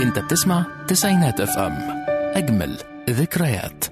انت بتسمع تسعينات اف ام، اجمل ذكريات.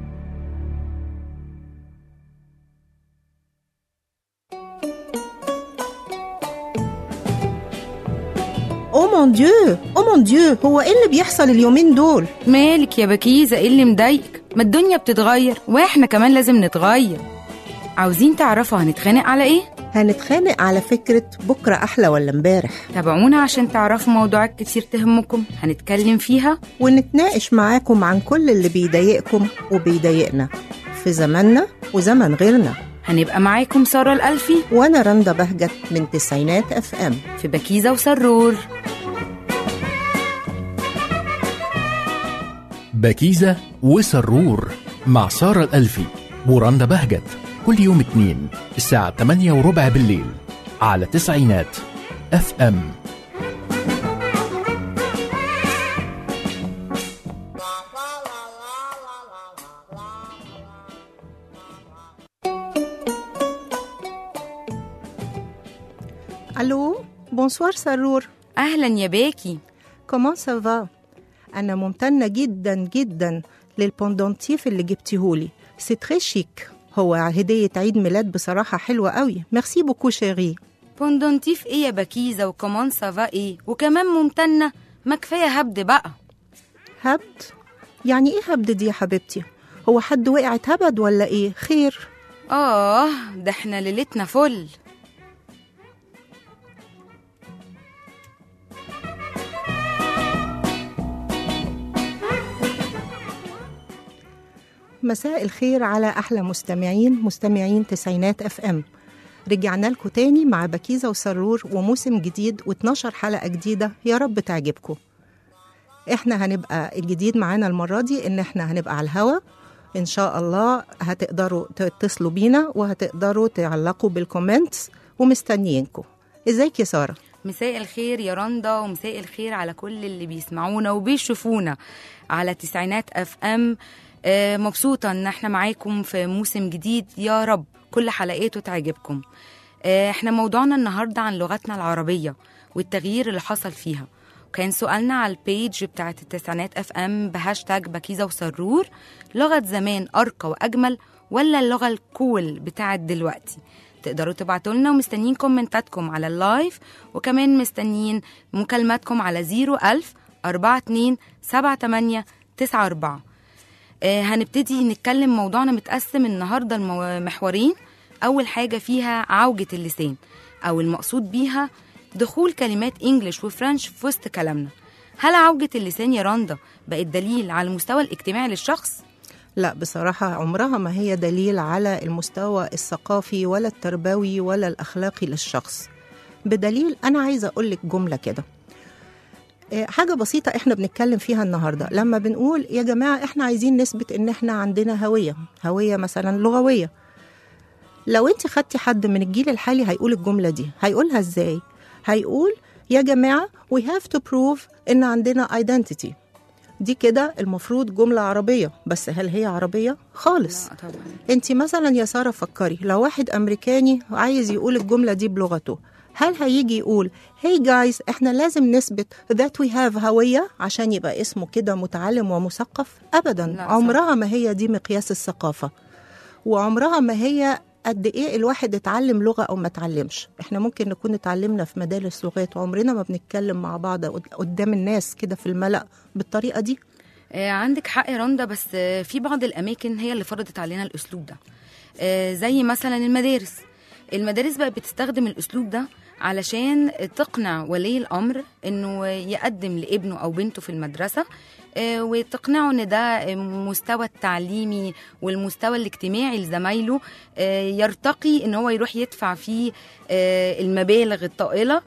او مون ديو، هو ايه اللي بيحصل اليومين دول؟ مالك يا بكيزة؟ ايه اللي مضايقك؟ ما الدنيا بتتغير واحنا كمان لازم نتغير. عاوزين تعرفوا هنتخانق على ايه؟ هنتخانق على فكرة بكرة أحلى ولا امبارح، تابعونا عشان تعرفوا موضوعات كتير تهمكم هنتكلم فيها ونتناقش معاكم عن كل اللي بيضايقكم وبيضايقنا في زماننا وزمن غيرنا. هنبقى معاكم سارة الألفي وأنا رندا بهجت من تسعينات اف ام في بكيزة وسرور. بكيزة وسرور مع سارة الألفي ورندا بهجت، كل يوم اثنين الساعة 8:15 بالليل على تسعينات اف ام. ألو، بونسوار سرور. أهلا يا باكي، كومون سافا؟ أنا ممتنة جدا جدا للبوندونتيف اللي جبتيهولي، سي تري شيك. هو هدية عيد ميلاد بصراحة حلوة قوي. ميرسي بوكو شيري. بوندونتيف ايه يا بكيزة وكمان سافا ايه وكمان ممتنة؟ ما كفاية هبد بقى. هبد؟ يعني ايه هبد دي يا حبيبتي؟ هو حد وقعت هبد ولا ايه؟ خير؟ ده احنا ليلتنا فل. مساء الخير على أحلى مستمعين تسعينات اف ام. رجعنا لكم تاني مع بكيزة وسرور وموسم جديد و12 حلقة جديدة، يا رب تعجبكم. احنا هنبقى الجديد معانا المرة دي ان احنا هنبقى على الهوا ان شاء الله. هتقدروا تتصلوا بينا وهتقدروا تعلقوا بالكومنتس ومستنيينكم. ازيك يا سارة؟ مساء الخير يا رندا، ومساء الخير على كل اللي بيسمعونا وبيشوفونا على تسعينات اف ام. مبسوطة ان احنا معاكم في موسم جديد، يا رب كل حلقاته تعجبكم. احنا موضوعنا النهاردة عن لغتنا العربية والتغيير اللي حصل فيها، وكان سؤالنا على البيج بتاعت التسعينات اف ام بهاشتاج بكيزة وسرور: لغة زمان أرقى وأجمل ولا اللغة الكول بتاعت دلوقتي؟ تقدروا تبعتوا لنا، ومستنيين كومنتاتكم على اللايف، وكمان مستنيين مكالماتكم على 01000 42 78 94. هنبتدي نتكلم. موضوعنا متقسم النهاردة محورين. أول حاجة فيها عوجة اللسان، أو المقصود بيها دخول كلمات إنجليش وفرنش في وسط كلامنا. هل عوجة اللسان يا رندا بقت دليل على المستوى الاجتماعي للشخص؟ لا بصراحة عمرها ما هي دليل على المستوى الثقافي ولا التربوي ولا الأخلاقي للشخص. بدليل أنا عايزة أقولك جملة كده، حاجة بسيطة احنا بنتكلم فيها النهاردة. لما بنقول يا جماعة احنا عايزين نثبت ان احنا عندنا هوية مثلا لغوية، لو انت خدتي حد من الجيل الحالي هيقول الجملة دي، هيقولها ازاي؟ هيقول يا جماعة we have to prove ان عندنا identity. دي كده المفروض جملة عربية، بس هل هي عربية؟ خالص. انت مثلا يا سارة فكري، لو واحد أمريكاني عايز يقول الجملة دي بلغته، هل هيجي يقول hey guys احنا لازم نثبت that we have هوية عشان يبقى اسمه كده متعلم ومثقف؟ أبدا. عمرها ما هي دي مقياس الثقافة، وعمرها ما هي قد ايه الواحد اتعلم لغة او ما اتعلمش. احنا ممكن نكون اتعلمنا في مدارس لغات وعمرنا ما بنتكلم مع بعض قدام الناس كده في الملأ بالطريقة دي. عندك حق يا رندا، بس في بعض الأماكن هي اللي فرضت علينا الأسلوب ده. زي مثلا المدارس بقى بتستخدم الأسلوب ده علشان تقنع ولي الأمر إنه يقدم لابنه أو بنته في المدرسة، وتقنعه إن ده مستوى التعليمي والمستوى الاجتماعي لزمايله يرتقي إن هو يروح يدفع فيه المبالغ الطائلة،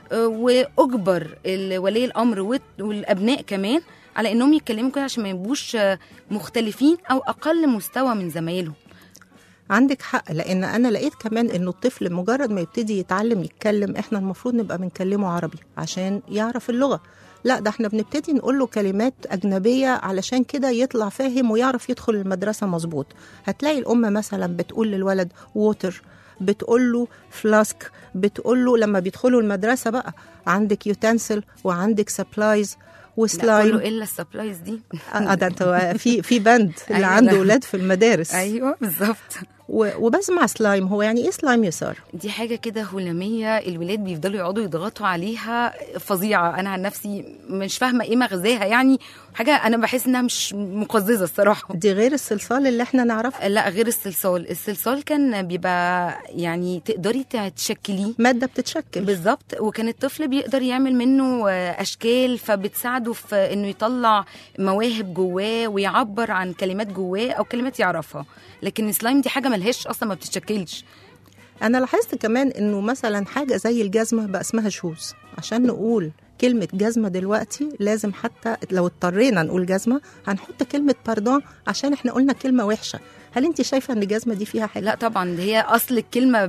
وأجبر ولي الأمر والأبناء كمان على إنهم يتكلموا كده عشان ما يبقوش مختلفين أو أقل مستوى من زمايلهم. عندك حق، لأن أنا لقيت كمان إنه الطفل مجرد ما يبتدي يتعلم يتكلم، إحنا المفروض نبقى بنكلمه عربي عشان يعرف اللغة. لا، ده إحنا بنبتدي نقول له كلمات أجنبية علشان كده يطلع فاهم ويعرف يدخل المدرسة مظبوط. هتلاقي الأم مثلا بتقول للولد ووتر، بتقول له فلاسك، بتقول له لما بيدخلوا المدرسة بقى عندك يوتنسل وعندك سبلايز وسلايم. كله الا السبلايز دي. ده انت في بند اللي أيوة، عنده لا. ولاد في المدارس. ايوه بالظبط. وبسمع سلايم. هو يعني ايه سلايم يسار؟ دي حاجه كده هلاميه، الولاد بيفضلوا يقعدوا يضغطوا عليها، فظيعه. انا عن نفسي مش فاهمه ايه مغزاها، يعني حاجه انا بحس انها مش مقززه الصراحه. دي غير الصلصال اللي احنا نعرفه. لا غير الصلصال. الصلصال كان بيبقى يعني تقدري تشكليه، ماده بتتشكل بالظبط، وكان الطفل بيقدر يعمل منه اشكال، فبتساعده في انه يطلع مواهب جواه ويعبر عن كلمات جواه او كلمات يعرفها. لكن السلايم دي حاجه ملهاش اصلا، ما بتتشكلش. انا لاحظت كمان انه مثلا حاجه زي الجزمه بقى اسمها شوز. عشان نقول كلمه جزمه دلوقتي لازم حتى لو اضطرينا نقول جزمه هنحط كلمه باردون عشان احنا قلنا كلمه وحشه. هل انت شايفه ان الجزمه دي فيها حاجه؟ لا طبعا، هي اصل الكلمه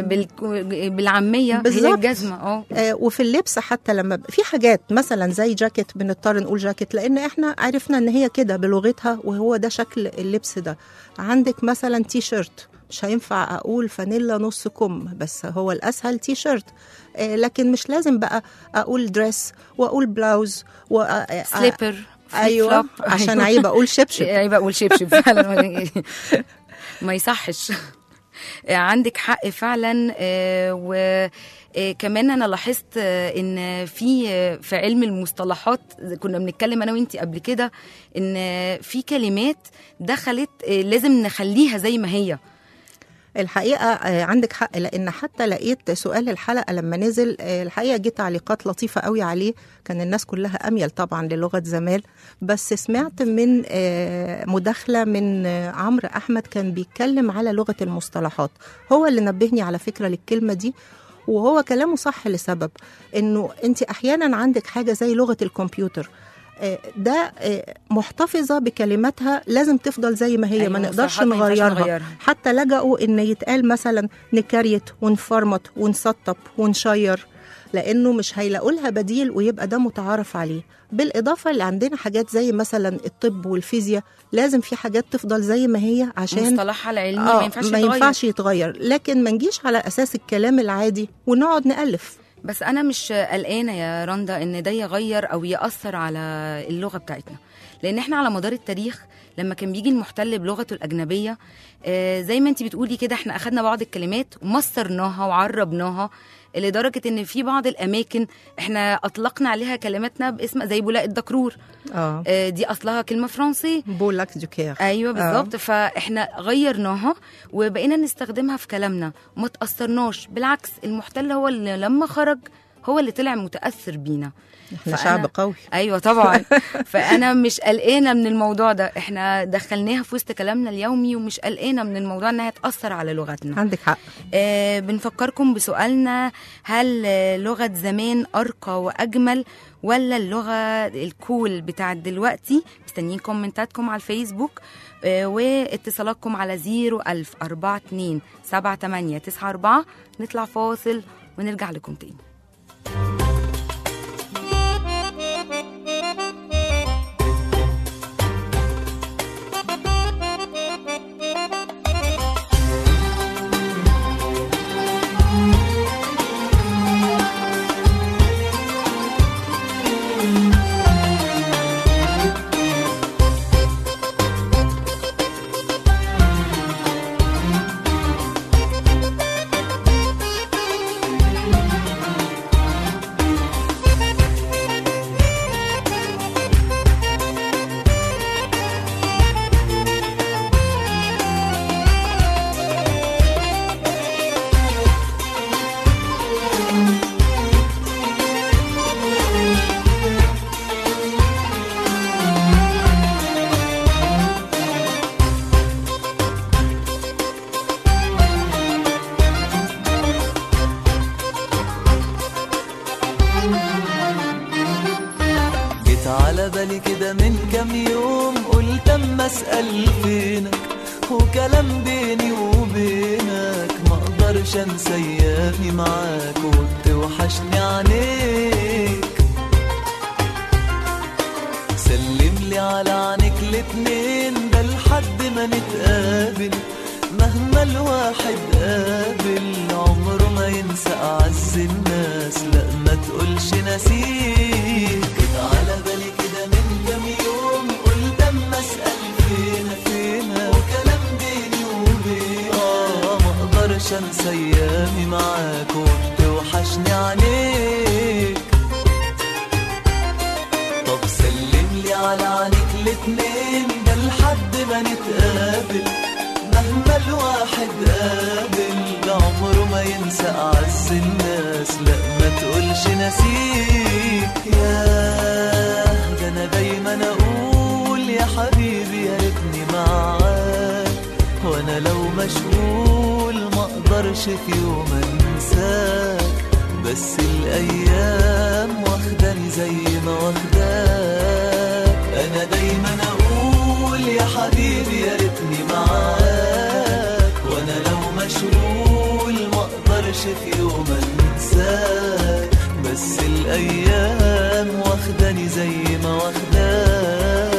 بالعاميه بالظبط. هي الجزمه. وفي اللبس حتى لما في حاجات مثلا زي جاكيت بنضطر نقول جاكيت لان احنا عرفنا ان هي كده بلغتها وهو ده شكل اللبس ده. عندك مثلا تي شيرت، مش هينفع اقول فانيلا نص كم، بس هو الاسهل تي شيرت. لكن مش لازم بقى اقول دريس واقول بلاوز سليبر. ايوه عشان عيب اقول شبشب. عيب اقول شبشب فعلا. ما يصحش. عندك حق فعلا. وكمان انا لاحظت ان في علم المصطلحات كنا بنتكلم انا وانتي قبل كده، ان في كلمات دخلت لازم نخليها زي ما هي. الحقيقة عندك حق، لأن حتى لقيت سؤال الحلقة لما نزل الحقيقة جت تعليقات لطيفة قوي عليه. كان الناس كلها أميل طبعا للغة زمال، بس سمعت من مداخلة من عمرو أحمد كان بيتكلم على لغة المصطلحات. هو اللي نبهني على فكرة للكلمة دي، وهو كلامه صح لسبب إنه أنت أحيانا عندك حاجة زي لغة الكمبيوتر ده محتفظة بكلماتها، لازم تفضل زي ما هي. أيوة، ما نقدرش نغيرها. حتى لجأوا إن يتقال مثلا نكريت ونفرمط ونسطب ونشير، لأنه مش هيلاقوا لها بديل ويبقى ده متعارف عليه. بالإضافة اللي عندنا حاجات زي مثلا الطب والفيزياء لازم في حاجات تفضل زي ما هي عشان مصطلحها العلمي ما ينفعش يتغير. لكن ما نجيش على أساس الكلام العادي ونقعد نألف. بس أنا مش قلقانة يا رندا إن ده يغير أو يأثر على اللغة بتاعتنا، لأن إحنا على مدار التاريخ لما كان بيجي المحتل بلغته الأجنبية زي ما أنت بتقولي كده، إحنا أخدنا بعض الكلمات ومصرناها وعربناها لدرجة إن في بعض الأماكن إحنا أطلقنا عليها كلماتنا باسم زي بولاق الدكرور. دي أصلها كلمة فرنسي، بولاك دوكير. أيوة بالظبط. فإحنا غيرناها وبقينا نستخدمها في كلامنا وما تأثرناش. بالعكس، المحتل هو اللي لما خرج هو اللي طلع متأثر بينا. احنا شعب قوي. ايوه طبعا. فانا مش قلقانه من الموضوع ده، احنا دخلناها في وسط كلامنا اليومي ومش قلقانه من الموضوع انها تاثر على لغتنا. عندك حق. بنفكركم بسؤالنا، هل لغه زمان ارقى واجمل ولا اللغه الكول بتاعت دلوقتي؟ مستنيين كومنتاتكم على الفيسبوك واتصالاتكم على 010427894. نطلع فاصل ونرجع لكم تاني. على بالي كده من كام يوم، قلت اما اسأل فينك، وكلام بيني وبينك ما اقدرش انسى ايامي معاك، وبتوحشني عينيك. سلم لي على عينيك الاتنين، ده لحد ما نتقابل، مهما الواحد قابل عمره ما ينسى اعز الناس، لا ما تقولش نسيك. على بالي انسى ايامي معاك وبتوحشني عليك. طب سلملي على عينيك الاتنين ده لحد ما نتقابل، مهما الواحد قابل عمره ما ينسى أعز الناس، لا ما تقولش نسيك. ياه ده أنا دايما أقول يا حبيبي يا ريتني معاك، وأنا لو مشغول ما أقدرش في يوم أنساك، بس الأيام واخداني زي ما واخداك. أنا دايما أقول يا حبيبي يا ريتني معاك، وأنا لو مشغول ما أقدرش في يوم أنساك، بس الأيام واخداني زي ما واخداك.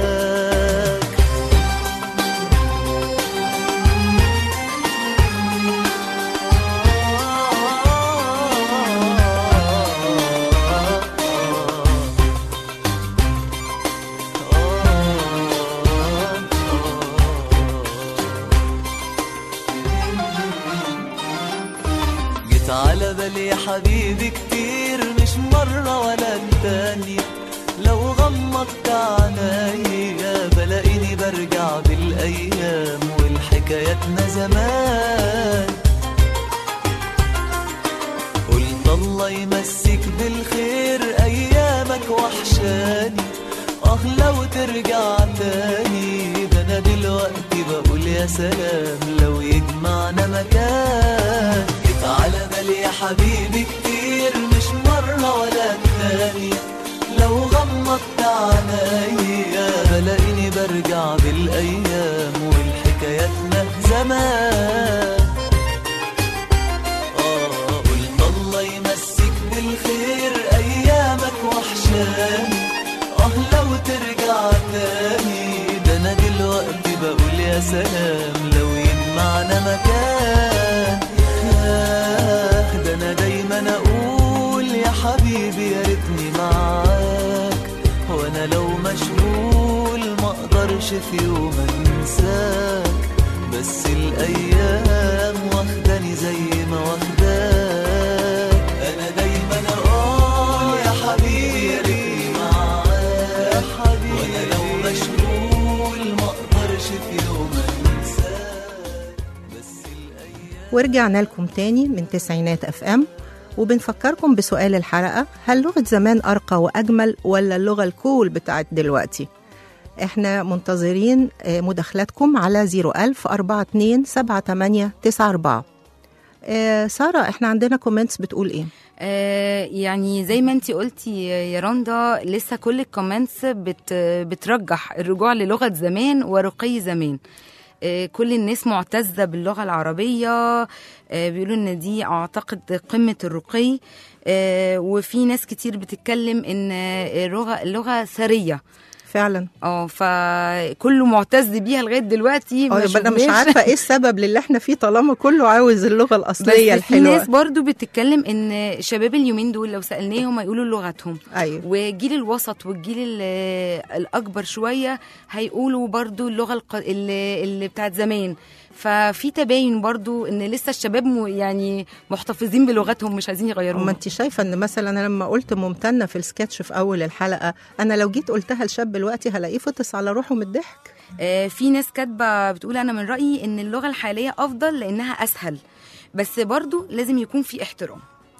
على بالي يا حبيبي كتير مش مرة ولا التانية، لو غمضت عينيا بلاقيني برجع بالأيام والحكاياتنا زمان. قلت الله يمسك بالخير أيامك وحشاني، لو ترجع تاني ده أنا دلوقتي بقول يا سلام لو يجمعنا مكان. على بالي يا حبيبي كتير مش مرة ولا الثانية، لو غمضت عينيا بلاقيني برجع بالأيام والحكاياتنا زمان. قلت الله يمسك بالخير أيامك وحشاني، لو ترجع تاني ده أنا دلوقتي بقول يا سلام لو يجمعنا مكان. ده أنا دايما أقول يا حبيبي يا ريتني معاك، وأنا لو مشغول ما أقدرش في يوم أنساك، بس الأيام واخداني زي ما واخداك. أنا دايما أقول يا حبيبي يا ريتني معاك، وأنا لو مشغول ما أقدرش في يوم أنساك، بس الأيام. ورجعنا لكم تاني من تسعينات FM، وبنفكركم بسؤال الحلقة: هل لغة زمان أرقى وأجمل ولا اللغة الكول بتاعت دلوقتي؟ احنا منتظرين مداخلاتكم على 010427894. سارة، احنا عندنا كومنتس بتقول ايه؟ يعني زي ما انتي قلتي يا رندا، لسه كل الكومنتس بترجح الرجوع للغة زمان ورقي زمان. كل الناس معتزة باللغة العربية، بيقولوا ان دي اعتقد قمة الرقي، وفي ناس كتير بتتكلم ان اللغة ثرية فعلا. فكله معتز بيها لغايه دلوقتي. انا مش عارفه ايه السبب اللي احنا فيه طالما كله عاوز اللغه الاصليه الحلوه. في ناس برضو بتتكلم ان شباب اليومين دول لو سالناهم هيقولوا لغتهم. أيوة. والجيل الوسط والجيل الاكبر شويه هيقولوا برضو اللغه اللي بتاعت زمان. ففي تباين برضو ان لسه الشباب يعني محتفظين بلغتهم، مش عايزين يغيروها. ما انت شايفه ان مثلا انا لما قلت ممتنه في السكتش في اول الحلقه، انا لو جيت قلتها لشاب دلوقتي هلاقيه فطس على روحه من الضحك. في ناس كاتبه بتقول انا من رايي ان اللغه الحاليه افضل لانها اسهل، بس برضو لازم يكون في احترام.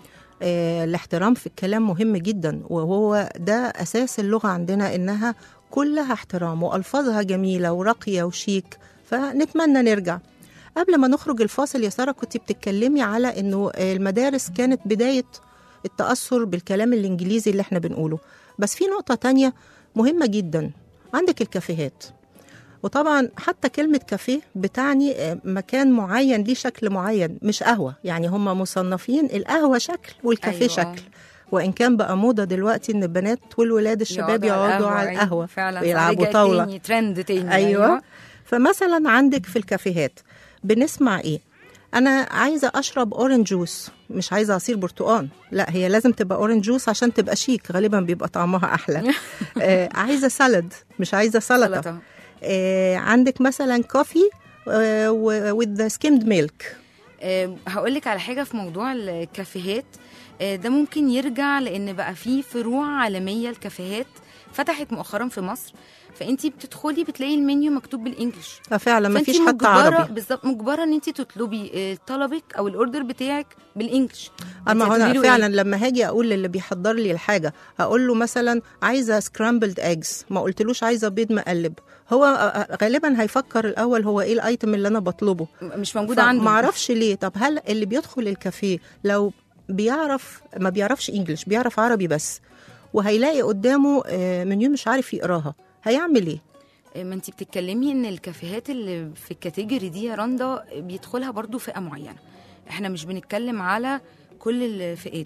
الاحترام في الكلام مهم جدا، وهو ده اساس اللغه عندنا، انها كلها احترام والفاظها جميله وراقيه وشيك. فنتمنى نرجع. قبل ما نخرج الفاصل يا سارة، كنت بتتكلمي على انه المدارس كانت بداية التأثر بالكلام الانجليزي اللي احنا بنقوله، بس في نقطة تانية مهمة جدا. عندك الكافيهات، وطبعا حتى كلمة كافيه بتعني مكان معين ليه شكل معين، مش قهوة. يعني هم مصنفين القهوة شكل والكافيه أيوة. شكل. وإن كان بقى موضة دلوقتي إن البنات والولاد الشباب يقعدوا على القهوة ويلعبوا طاولة. ترند تاني. أيوة. فمثلا عندك في الكافيهات بنسمع ايه؟ انا عايزه اشرب اورنج جوس، مش عايزه عصير برتقال، لا هي لازم تبقى اورنج جوس عشان تبقى شيك، غالبا بيبقى طعمها احلى. عايزه سالد، مش عايزه سلطه. عندك مثلا كوفي with the skimmed milk. هقولك على حاجة في موضوع الكافيهات. ده ممكن يرجع لأن بقى فيه فروع عالمية الكافيهات فتحت مؤخرا في مصر، فانتي بتدخلي بتلاقي المنيو مكتوب بالانجلش. فعلا ما فأنتي فيش حتى عربي. بالظبط مجبره ان انت تطلبي طلبك او الاوردر بتاعك بالانجلش. اما أنتي هنا هتقولي له فعلا إيه؟ لما هاجي اقول للي بيحضر لي الحاجه هقول له مثلا عايزه سكرامبلد ايجز، ما قلتلوش عايزه بيض مقلب، هو غالبا هيفكر الاول هو ايه الايتم اللي انا بطلبه، مش موجوده عنده. ما اعرفش ليه. طب هل اللي بيدخل الكافيه لو ما بيعرفش انجلش، بيعرف عربي بس، وهيلاقي قدامه منيو مش عارف يقراها، هيعمل ايه؟ ما انت بتتكلمي ان الكافيهات اللي في الكاتيجوري دي يا رندا بيدخلها برضو فئه معينه، احنا مش بنتكلم على كل الفئات.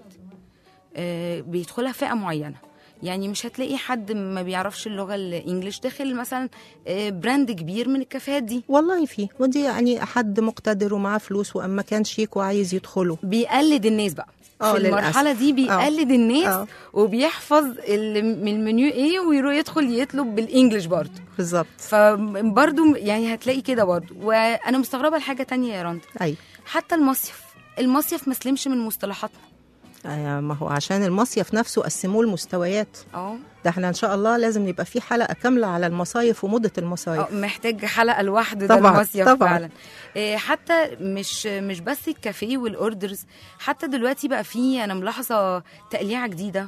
بيدخلها فئه معينه، يعني مش هتلاقي حد ما بيعرفش اللغه الانجليش داخل مثلا براند كبير من الكافيهات دي. والله في، ودي يعني حد مقتدر ومعاه فلوس واما كان شيك وعايز يدخله بيقلد الناس بقى في المرحله دي، بيقلد الناس وبيحفظ من المنيو ايه ويروح يدخل يطلب بالانجلش برضه. بالظبط. فبرضه يعني هتلاقي كده برضه. وانا مستغربه الحاجه تانية يا رندا، ايوه حتى المصيف ما سلمش من مصطلحاتنا. ما هو عشان المصيف نفسه قسموه المستويات. ده احنا ان شاء الله لازم يبقى في حلقه كامله على المصايف ومده المصايف. محتاج حلقه لوحده ده المصيف طبعا. فعلا. حتى مش بس الكافيه والاوردرز، حتى دلوقتي بقى في، انا ملاحظه تقليعه جديده.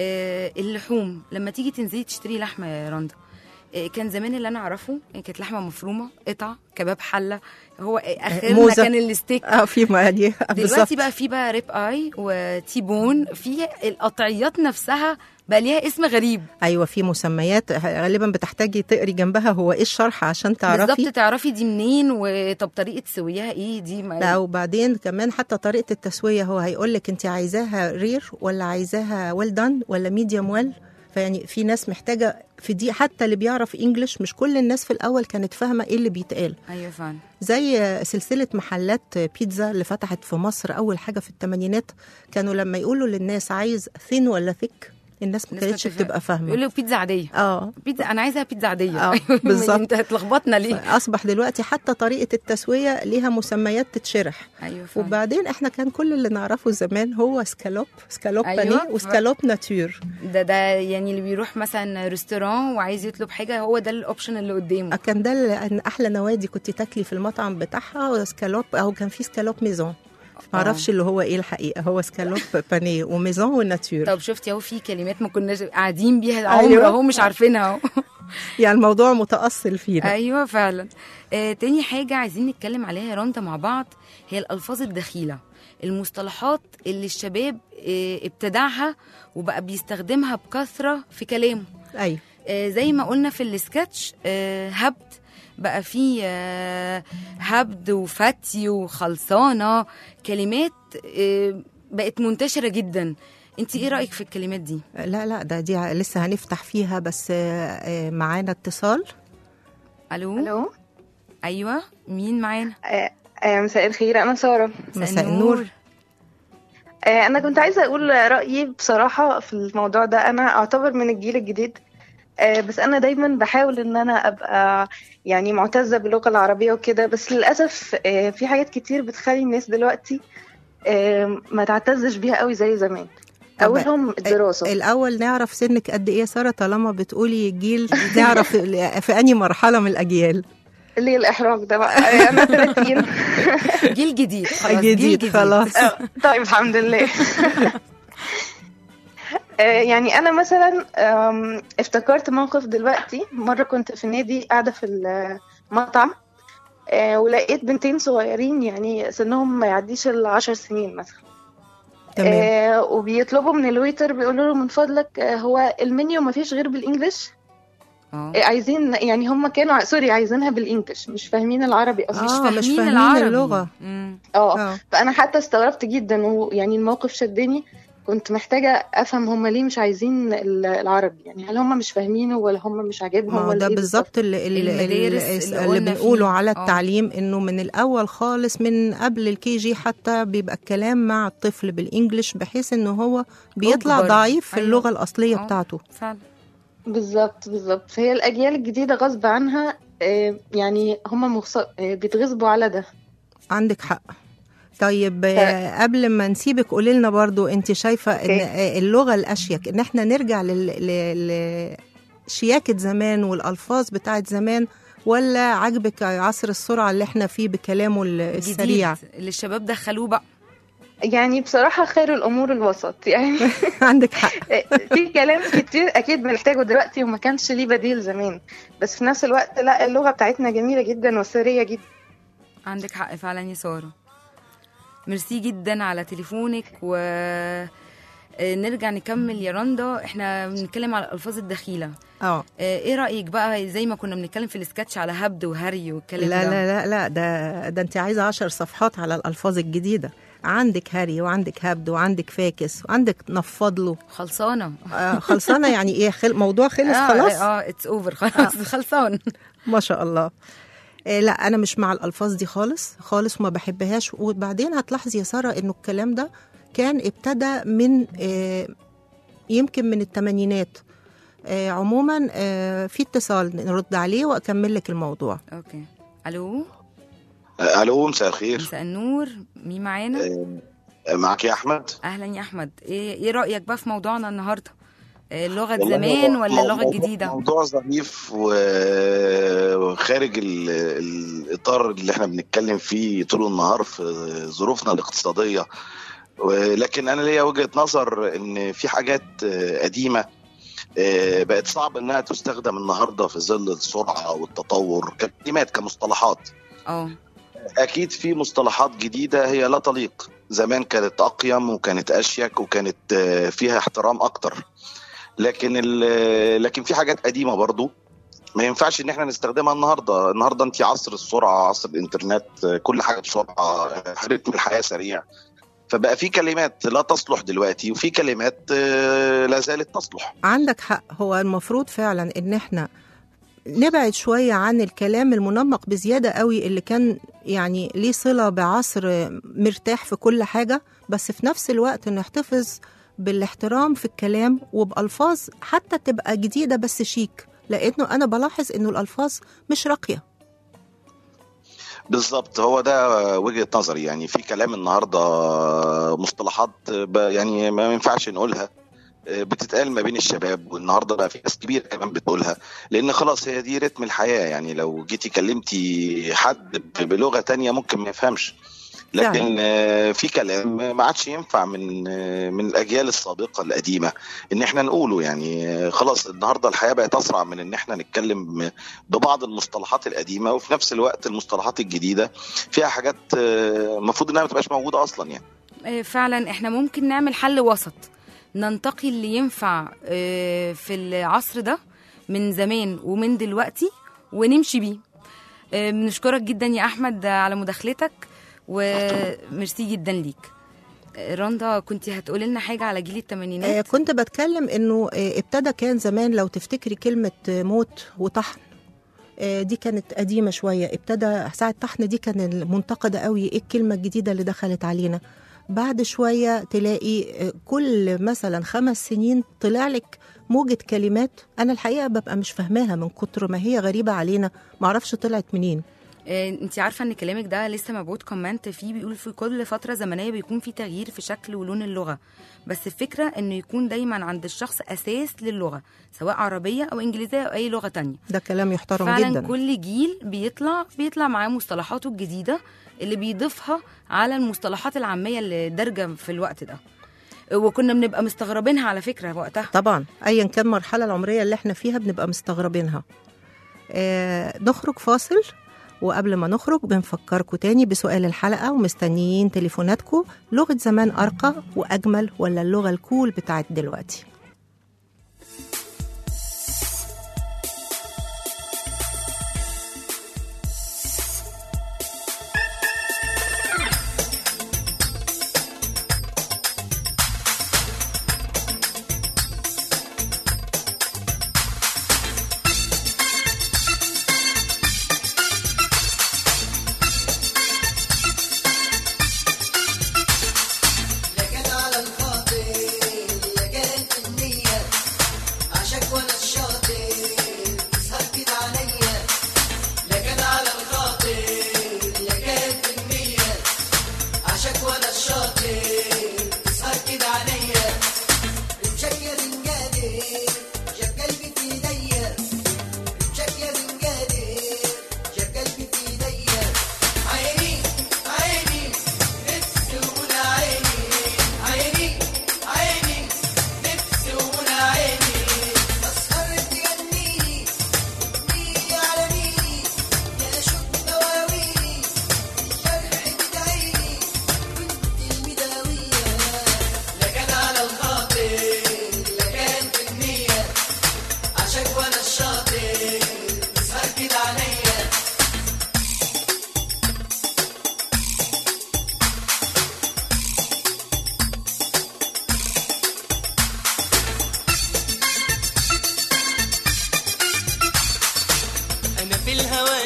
اللحوم لما تيجي تنزلي تشتري لحمه يا رندا، كان زمان اللي انا اعرفه كانت لحمه مفرومه قطع كباب حله، هو اخرنا كان الستيك. في دي دلوقتي بقى في بقى ريب اي وتيبون، في القطعيات نفسها بقى ليها اسم غريب. ايوه في مسميات غالبا بتحتاجي تقري جنبها هو ايه الشرح عشان تعرفي بالظبط، تعرفي دي منين وطب طريقه تسويها ايه دي. لا وبعدين كمان حتى طريقه التسويه هو هيقول لك انت عايزاها رير ولا عايزاها ويل دان ولا ميديوم ويل. فيعني في ناس محتاجه في دي، حتى اللي بيعرف انجلش مش كل الناس في الاول كانت فاهمه ايه اللي بيتقال. ايوه فعلا. زي سلسله محلات بيتزا اللي فتحت في مصر اول حاجه في الثمانينات، كانوا لما يقولوا للناس عايز ثين ولا ثيك الناس ما كانتش بتبقى فاهمه، يقولوا بيتزا عاديه. بيتزا انا عايزها بيتزا عاديه. بالظبط. انت هتلخبطنا ليه؟ اصبح دلوقتي حتى طريقه التسويه ليها مسميات تتشرح. ايوه فعلا. وبعدين احنا كان كل اللي نعرفه زمان هو سكالوب بانيه وسكالوب ناتور. ده يعني اللي بيروح مثلا ريستوران وعايز يطلب حاجه هو ده الاوبشن اللي قدامه. كان ده احلى نوادي كنت تاكلي في المطعم بتاعها سكالوب، او كان في سكالوب ميزون، ما اعرفش اللي هو ايه الحقيقه، هو سكالوب بانيه وميزون وناتور. طب شفتي اهو في كلمات ما كناش قاعدين بيها عمر اهو مش عارفينها اهو. يعني الموضوع متأصل فينا. ايوه فعلا. تاني حاجه عايزين نتكلم عليها يا رندا مع بعض هي الالفاظ الدخيله، المصطلحات اللي الشباب ابتدعها وبقى بيستخدمها بكثره في كلامه. ايوه زي ما قلنا في السكتش، هبد بقى فيه هبد وفتي وخلصانة، كلمات بقت منتشرة جدا. انت ايه رأيك في الكلمات دي؟ لا دي لسه هنفتح فيها، بس معانا اتصال. الو. ايوه مين معانا؟ مساء الخير، انا سارة. مساء النور. انا كنت عايزة اقول رأيي بصراحة في الموضوع ده. انا اعتبر من الجيل الجديد، بس أنا دايما بحاول إن أنا أبقى يعني معتزة باللغة العربية وكده، بس للأسف في حاجات كتير بتخلي الناس دلوقتي ما تعتزش بيها قوي زي زمان. أولهم الدراسة. الأول نعرف سنك قد إيه سارة طالما بتقولي جيل، نعرف في أنهي مرحلة من الأجيال؟ اللي الإحراج ده بقى. أنا 30. جيل جديد خلاص. جديد خلاص. طيب الحمد لله. يعني أنا مثلا افتكرت موقف دلوقتي. مرة كنت في النادي قاعدة في المطعم، ولقيت بنتين صغيرين يعني سنهم ما يعديش 10 سنين مثلا. تمام. وبيطلبوا من الويتر، بيقولوا له من فضلك هو المنيو ما فيش غير بالإنجليش. عايزين يعني هم كانوا عايزينها بالإنجليش، مش فاهمين العربي أصلا. مش فاهمين اللغة. فأنا حتى استغربت جدا، ويعني الموقف شدني. كنت محتاجة أفهم هم ليه مش عايزين العربي، يعني هل هم مش فاهمينه ولا هم مش عاجبهم ولا ده بالظبط اللي بنقوله على التعليم، إنه من الأول خالص من قبل الكي جي حتى بيبقى الكلام مع الطفل بالإنجليش، بحيث إنه هو بيطلع ضعيف في اللغة الأصلية بتاعته. فعلا. بالظبط. فهي الأجيال الجديدة غصب عنها يعني هم بيتغصبوا على ده. عندك حق. طيب قبل ما نسيبك قولي لنا برضو انت شايفه ان اللغه الاشيك ان احنا نرجع لشياكه زمان والالفاظ بتاعت زمان، ولا عجبك عصر السرعه اللي احنا فيه بكلامه السريع اللي الشباب دخلوه بقى؟ يعني بصراحة خير الأمور الوسط يعني. عندك حق. في كلام كتير أكيد بنحتاجه دلوقتي وما كانش ليه بديل زمان، بس في نفس الوقت لا، اللغة بتاعتنا جميلة جدا وسرية جدا. عندك حق فعلا يا سارة. ميرسي جدا على تليفونك، ونرجع نكمل يا رندا. احنا بنتكلم على الألفاظ الدخيلة. ايه رأيك بقى زي ما كنا بنتكلم في السكتش على هبد وهري والكلام لا ده؟ لا لا لا، ده انت عايزة 10 صفحات على الألفاظ الجديدة. عندك هري وعندك هبد وعندك فاكس وعندك نفضله. خلصانة. خلصانة يعني ايه؟ موضوع خلص خلاص؟ اتس اوفر خلاص. خلصان. ما شاء الله. لا أنا مش مع الألفاظ دي خالص خالص وما بحبهاش. وبعدين هتلاحظي يا سارة إنه الكلام ده كان ابتدى من يمكن من الثمانينات. عموما في اتصال نرد عليه وأكمل لك الموضوع. أوكي. ألو. ألو، مساء الخير. مساء النور، مين معانا؟ معك يا أحمد. أهلا يا أحمد. إيه رأيك بقى في موضوعنا النهاردة؟ اللغة زمان ولا اللغة الجديدة؟ موضوع ظريف وخارج الإطار اللي احنا بنتكلم فيه طول النهار في ظروفنا الاقتصادية، ولكن أنا ليا وجهة نظر إن في حاجات قديمة بقت صعب إنها تستخدم النهاردة في ظل السرعة والتطور ككلمات كمصطلحات. أكيد في مصطلحات جديدة هي لا تليق. زمان كانت أقيم وكانت أشيك وكانت فيها احترام أكتر، لكن في حاجات قديمة برضو ما ينفعش ان احنا نستخدمها النهارده. انت عصر السرعة، عصر الانترنت، كل حاجة بسرعة، رتم الحياة سريع، فبقى في كلمات لا تصلح دلوقتي وفي كلمات لا زالت تصلح. عندك حق. هو المفروض فعلا ان احنا نبعد شوية عن الكلام المنمق بزيادة قوي اللي كان يعني ليه صلة بعصر مرتاح في كل حاجة، بس في نفس الوقت نحتفظ بالاحترام في الكلام وبألفاظ حتى تبقى جديدة بس شيك، لأنه أنا بلاحظ أنه الألفاظ مش راقية. بالظبط، هو ده وجهة نظري. يعني في كلام النهاردة مصطلحات يعني ما ينفعش نقولها، بتتقال ما بين الشباب، والنهارده بقى في ناس كبيره كمان بتقولها، لان خلاص هي دي رتم الحياه. يعني لو جيتي كلمتي حد بلغه تانية ممكن ما يفهمش، لكن في كلام ما عادش ينفع من الاجيال السابقه القديمه ان احنا نقوله. يعني خلاص النهارده الحياه بقت اسرع من ان احنا نتكلم ببعض المصطلحات القديمه، وفي نفس الوقت المصطلحات الجديده فيها حاجات المفروض انها ما تبقاش موجوده اصلا. يعني فعلا احنا ممكن نعمل حل وسط، ننتقي اللي ينفع في العصر ده من زمان ومن دلوقتي ونمشي بيه. بنشكرك جدا يا أحمد على مداخلتك، وميرسي جدا ليك. رندا كنت هتقولي لنا حاجة على جيل الثمانينات؟ كنت بتكلم انه ابتدى كان زمان لو تفتكري كلمة موت وطحن، دي كانت قديمة شوية. ابتدى ساعة طحن دي كان منتقدة قوي، ايه الكلمة الجديدة اللي دخلت علينا. بعد شوية تلاقي كل مثلا 5 سنين طلع لك موجة كلمات أنا الحقيقة ببقى مش فاهماها من كتر ما هي غريبة علينا، معرفش طلعت منين. انت عارفة ان كلامك ده لسه مبعوث كومنت فيه بيقول في كل فترة زمنية بيكون في تغيير في شكل ولون اللغة، بس الفكرة انه يكون دايما عند الشخص أساس للغة سواء عربية أو إنجليزية أو أي لغة تانية. ده كلام يحترم فعلا جدا. كل جيل بيطلع معاه مصطلحاته الجديدة اللي بيضيفها على المصطلحات العامية اللي دارجة في الوقت ده، وكنا بنبقى مستغربينها على فكرة وقتها. طبعا أيا كان المرحلة العمرية اللي احنا فيها بنبقى مستغربينها. نخرج فاصل، وقبل ما نخرج بنفكركم تاني بسؤال الحلقة ومستنيين تليفوناتكم. لغة زمان أرقى وأجمل ولا اللغة الكول بتاعت دلوقتي؟ لكن على الخاطر لكن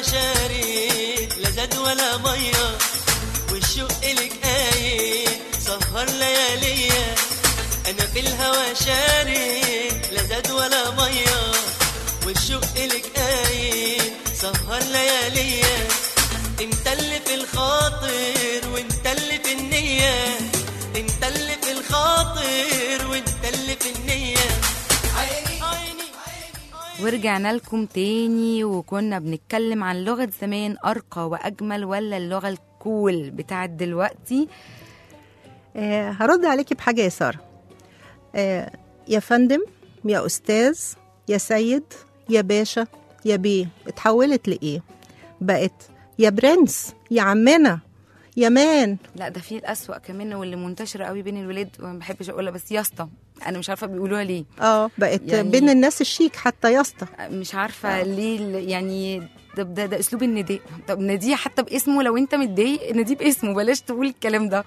الهوى شارد لا زاد ولا ميه، والشوق لك قايد سهر لياليا. انا في الهوى شارد لا زاد ولا ميه، والشوق لك قايد سهر لياليا. انت اللي في الخاطر وانت اللي في النية، انت اللي في الخاطر وانت اللي في النية. عيني عيني. ورجعنا لكم تاني، وكنا بنتكلم عن لغة زمان أرقى وأجمل ولا اللغة الكول بتاعت دلوقتي. هرد عليكي بحاجة يا سارة. يا فندم، يا أستاذ، يا سيد، يا باشا، يا بيه، اتحولت لإيه؟ بقت يا برنس، يا عمنا، يا مان. لا ده في الأسوأ كمان، واللي منتشرة قوي بين الولاد وما بحبش أقولها، بس يا اسطى. أنا مش عارفة بيقولوها ليه. بقت يعني بين الناس الشيك حتى يا اسطى. مش عارفة ليه يعني. ده أسلوب النداء. طب ناديه حتى باسمه، لو أنت متضايق ناديه باسمه، بلاش تقول الكلام ده.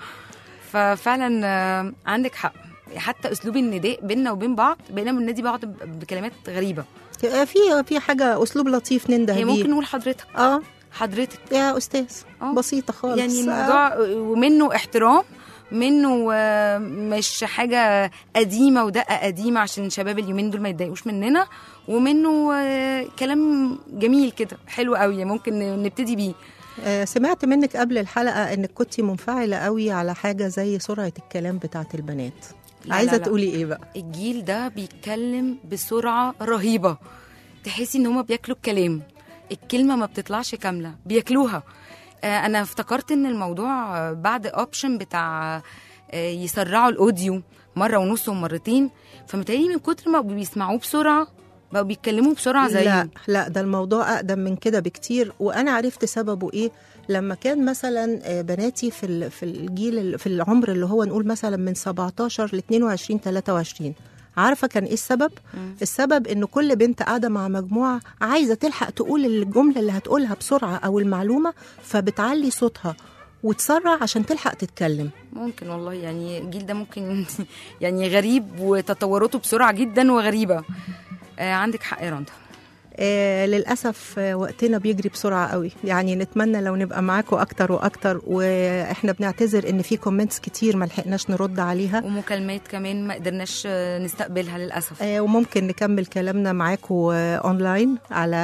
ففعلا عندك حق، حتى أسلوب النداء بيننا وبين بعض بقينا بننادي بعض بكلمات غريبة. في حاجة أسلوب لطيف ننده بيه. ممكن نقول حضرتك. حضرتك يا أستاذ. بسيطة خالص يعني الموضوع ومنه احترام، منه مش حاجة قديمة ودقة قديمة عشان شباب اليومين دول ما يتضايقوش مننا، ومنه كلام جميل كده حلو قوي ممكن نبتدي بيه. سمعت منك قبل الحلقة انك كنتي منفعلة قوي على حاجة زي سرعة الكلام بتاعت البنات. عايزة تقولي ايه بقى؟ الجيل ده بيتكلم بسرعة رهيبة، تحسي ان هما بياكلوا الكلام، الكلمة ما بتطلعش كاملة، بياكلوها. انا افتكرت ان الموضوع بعد اوبشن بتاع يسرعوا الاوديو مرة ونص ومرتين، فمتهيألي من كتر ما بيسمعوه بسرعة بقوا بيتكلموا بسرعة زي. لا ده الموضوع أقدم من كده بكتير، وأنا عرفت سببه إيه. لما كان مثلا بناتي في الجيل في العمر اللي هو نقول مثلا من 17 ل 22 23، عارفة كان إيه السبب؟ السبب إن كل بنت قاعدة مع مجموعة عايزة تلحق تقول الجملة اللي هتقولها بسرعة أو المعلومة، فبتعلي صوتها وتسرع عشان تلحق تتكلم. ممكن والله، يعني الجيل ده ممكن يعني غريب وتطوراته بسرعة جدا وغريبة. عندك حق يا رندا. للأسف وقتنا بيجري بسرعة قوي، يعني نتمنى لو نبقى معاكم أكتر وأكتر، وإحنا بنعتذر إن في كومنتس كتير ما لحقناش نرد عليها، ومكالمات كمان ما قدرناش نستقبلها للأسف. وممكن نكمل كلامنا معاكم أونلاين على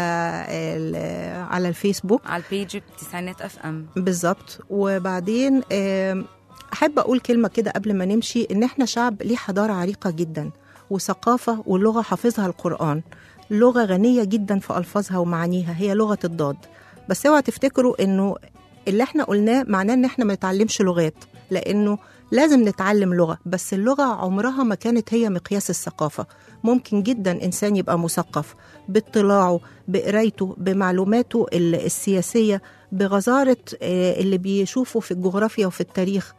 الفيسبوك، على البيج تسعينات اف ام بالظبط. وبعدين أحب أقول كلمة كده قبل ما نمشي، إن إحنا شعب ليه حضارة عريقة جدا وثقافة ولغة حافظها القرآن، لغة غنية جدا في ألفاظها ومعانيها، هي لغة الضاد. بس اوعوا تفتكروا إنه اللي احنا قلناه معناه إن احنا ما نتعلمش لغات، لأنه لازم نتعلم لغة، بس اللغة عمرها ما كانت هي مقياس الثقافة. ممكن جدا إنسان يبقى مثقف باطلاعه، بقرايته، بمعلوماته السياسية، بغزارة اللي بيشوفه في الجغرافيا وفي التاريخ.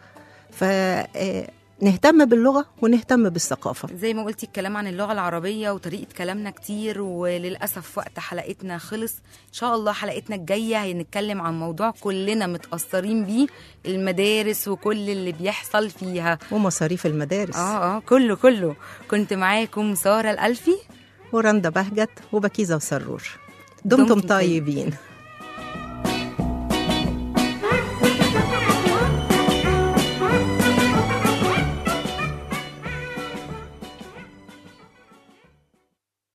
نهتم باللغة ونهتم بالثقافة. زي ما قلتي الكلام عن اللغة العربية وطريقة كلامنا كتير، وللأسف وقت حلقتنا خلص. إن شاء الله حلقتنا الجاية هنتكلم عن موضوع كلنا متأثرين بيه، المدارس وكل اللي بيحصل فيها ومصاريف المدارس. كله. كنت معاكم سارة الألفي ورندا بهجت وبكيزة وسرور. دمتم طيبين.